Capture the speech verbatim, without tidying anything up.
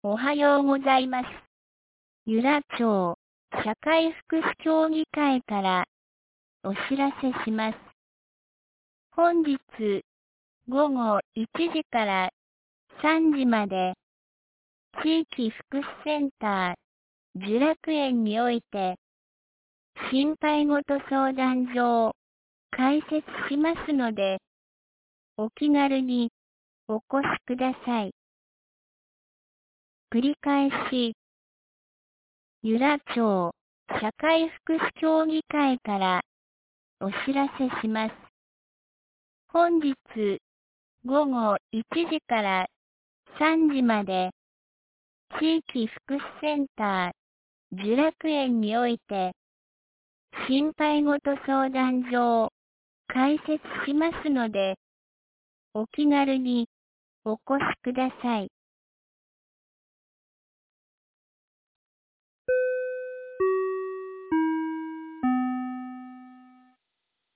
おはようございます。由良町社会福祉協議会からお知らせします。本日午後いちじからさんじまで地域福祉センター聚楽園において心配ごと相談所を開設しますので、お気軽にお越しください。繰り返し、由良町社会福祉協議会からお知らせします。本日午後いちじからさんじまで地域福祉センター聚楽園において心配ごと相談所を開設しますので、お気軽にお越しください。